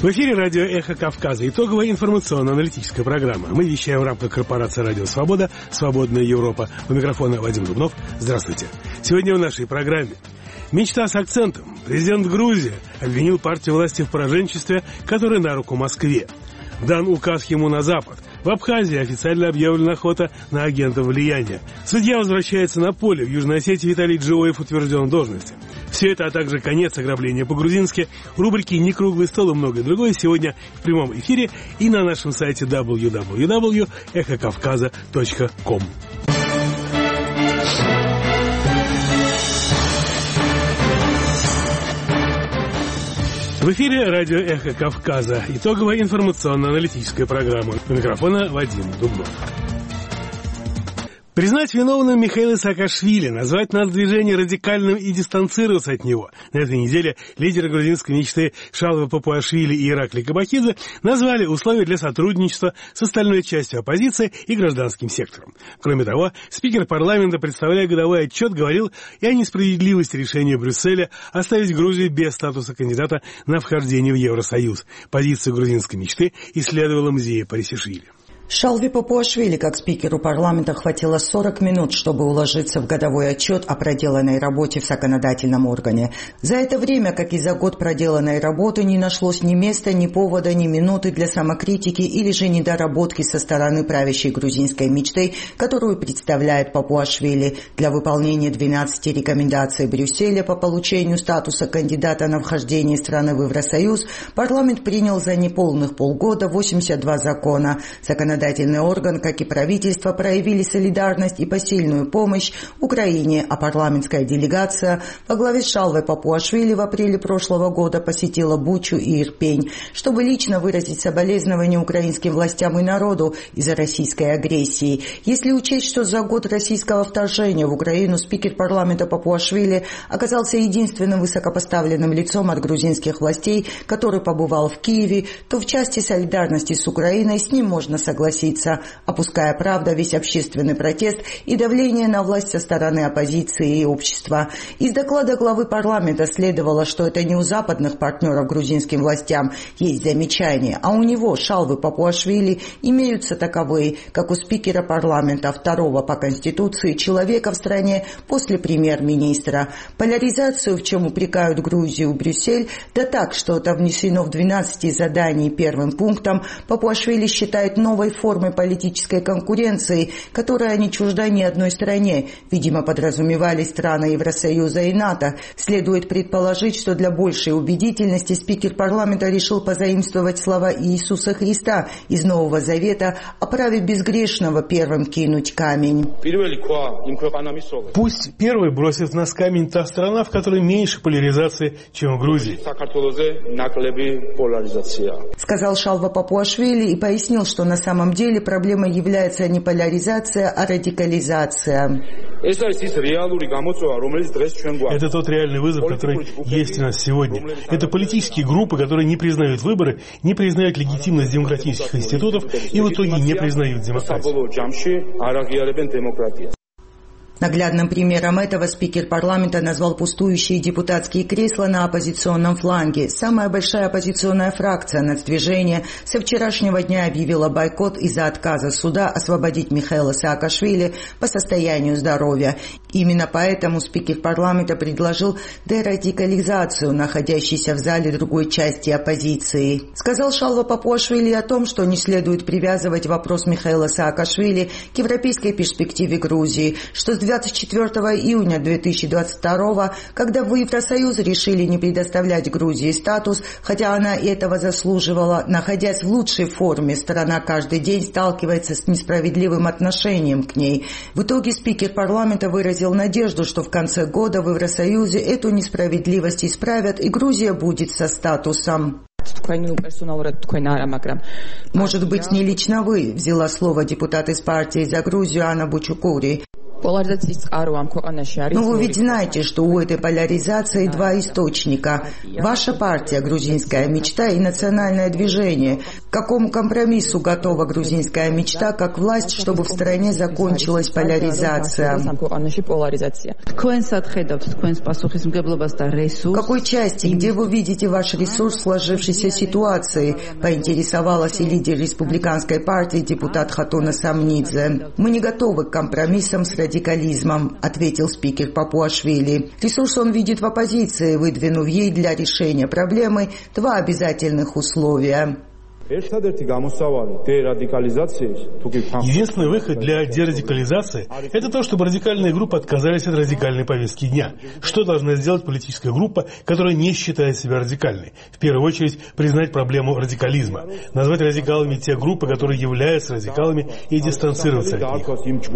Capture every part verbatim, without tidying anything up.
В эфире радио «Эхо Кавказа». Итоговая информационно-аналитическая программа. Мы вещаем в рамках корпорации «Радио Свобода», «Свободная Европа». У микрофона Вадим Дубнов. Здравствуйте. Сегодня в нашей программе мечта с акцентом. Президент Грузии обвинил партию власти в пораженчестве, которое на руку Москве. Дан указ ему на Запад. В Абхазии официально объявлена охота на агентов влияния. Судья возвращается на поле. В Южной Осетии Виталий Джиоев утвержден в должности. Все это, а также конец ограбления по-грузински, рубрики «Не круглый стол» и многое другое сегодня в прямом эфире и на нашем сайте дабл ю дабл ю дабл ю точка эхо кавказа точка ком. В эфире радио «Эхо Кавказа». Итоговая информационно-аналитическая программа. У микрофона Вадим Дубнов. Признать виновным Михаила Саакашвили, назвать нацдвижение радикальным и дистанцироваться от него. На этой неделе лидеры грузинской мечты Шалва Папуашвили и Ираклий Кабахидзе назвали условия для сотрудничества с остальной частью оппозиции и гражданским сектором. Кроме того, спикер парламента, представляя годовой отчет, говорил и о несправедливости решения Брюсселя оставить Грузию без статуса кандидата на вхождение в Евросоюз. Позицию грузинской мечты исследовала Мзея Парисишвили. Шалве Папуашвили, как спикеру парламента, хватило сорок минут, чтобы уложиться в годовой отчет о проделанной работе в законодательном органе. За это время, как и за год проделанной работы, не нашлось ни места, ни повода, ни минуты для самокритики или же недоработки со стороны правящей грузинской мечты, которую представляет Папуашвили. Для выполнения двенадцати рекомендаций Брюсселя по получению статуса кандидата на вхождение страны в Евросоюз парламент принял за неполных полгода восемьдесят два закона. Законодательный Законодательный орган, как и правительство, проявили солидарность и посильную помощь Украине, а парламентская делегация во главе с Шалвой Папуашвили в апреле прошлого года посетила Бучу и Ирпень, чтобы лично выразить соболезнования украинским властям и народу из-за российской агрессии. Если учесть, что за год российского вторжения в Украину спикер парламента Папуашвили оказался единственным высокопоставленным лицом от грузинских властей, который побывал в Киеве, то в части солидарности с Украиной с ним можно согласиться. согласиться, опуская, правда, весь общественный протест и давление на власть со стороны оппозиции и общества. Из доклада главы парламента следовало, что это не у западных партнеров грузинским властям есть замечания, а у него, Шалвы Папуашвили, имеются таковые, как у спикера парламента, второго по Конституции человека в стране после премьер-министра. Поляризацию, в чем упрекают Грузию Брюссель, да так, что это внесено в двенадцати заданий первым пунктом, Папуашвили считает новой формы политической конкуренции, которая не чужда ни одной стране. Видимо, подразумевали страны Евросоюза и НАТО. Следует предположить, что для большей убедительности спикер парламента решил позаимствовать слова Иисуса Христа из Нового Завета, оправив безгрешного первым кинуть камень. Пусть первой бросит в нас камень та страна, в которой меньше поляризации, чем в Грузии, сказал Шалва Папуашвили и пояснил, что на самом деле проблемой является не поляризация, а радикализация. Это тот реальный вызов, который есть у нас сегодня. Это политические группы, которые не признают выборы, не признают легитимность демократических институтов и в итоге не признают демократию. Наглядным примером этого спикер парламента назвал пустующие депутатские кресла на оппозиционном фланге. Самая большая оппозиционная фракция нацдвижения со вчерашнего дня объявила бойкот из-за отказа суда освободить Михаила Саакашвили по состоянию здоровья. Именно поэтому спикер парламента предложил дерадикализацию находящейся в зале другой части оппозиции. Сказал Шалва Папуашвили о том, что не следует привязывать вопрос Михаила Саакашвили к европейской перспективе Грузии, что с двадцать четвёртого июня две тысячи двадцать второго, когда в Евросоюз решили не предоставлять Грузии статус, хотя она и этого заслуживала, находясь в лучшей форме, страна каждый день сталкивается с несправедливым отношением к ней. В итоге спикер парламента выразил надежду, что в конце года в Евросоюзе эту несправедливость исправят и Грузия будет со статусом. Может быть, не лично вы, взяла слово депутат из партии «За Грузию» Анна Бучукури. Но вы ведь знаете, что у этой поляризации два источника. Ваша партия «Грузинская мечта» и национальное движение. К какому компромиссу готова грузинская мечта как власть, чтобы в стране закончилась поляризация? В какой части, где вы видите ваш ресурс в сложившейся ситуации? Поинтересовалась и лидер республиканской партии депутат Хатуна Самнидзе. Мы не готовы к компромиссам с радикализмом, ответил спикер Папуашвили. Ресурс он видит в оппозиции, выдвинув ей для решения проблемы два обязательных условия. Единственный выход для дерадикализации – это то, чтобы радикальные группы отказались от радикальной повестки дня. Что должна сделать политическая группа, которая не считает себя радикальной? В первую очередь, признать проблему радикализма. Назвать радикалами те группы, которые являются радикалами, и дистанцироваться от них.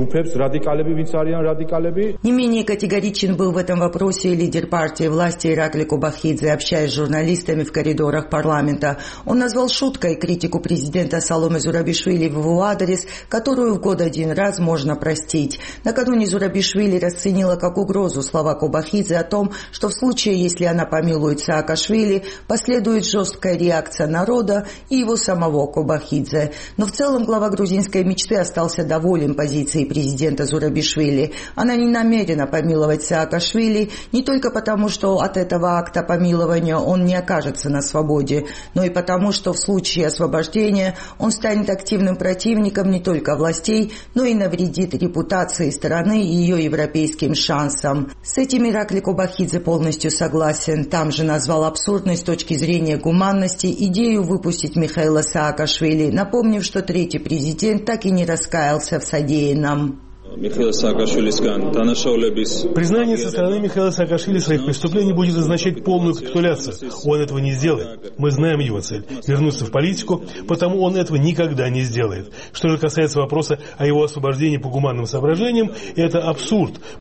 Не менее категоричен был в этом вопросе и лидер партии власти Иракли Кобахидзе, общаясь с журналистами в коридорах парламента. Он назвал шуткой критику президента Саломе Зурабишвили в его адрес, которую в год один раз можно простить. Накануне Зурабишвили расценила как угрозу слова Кобахидзе о том, что в случае, если она помилует Саакашвили, последует жесткая реакция народа и его самого Кобахидзе. Но в целом глава грузинской мечты остался доволен позицией президента Зурабишвили. Она не намерена помиловать Саакашвили не только потому, что от этого акта помилования он не окажется на свободе, но и потому, что в случае освобождения он станет активным противником не только властей, но и навредит репутации страны и ее европейским шансам. С этим Иракли Кобахидзе полностью согласен. Там же назвал абсурдной с точки зрения гуманности идею выпустить Михаила Саакашвили, напомнив, что третий президент так и не раскаялся в содеянном. Признание со стороны Михаила Саакашвили своих преступлений будет означать полную капитуляцию. Он этого не сделает. Мы знаем его цель – вернуться в политику, потому он этого никогда не сделает. Что же касается вопроса о его освобождении по гуманным соображениям, это абсурд.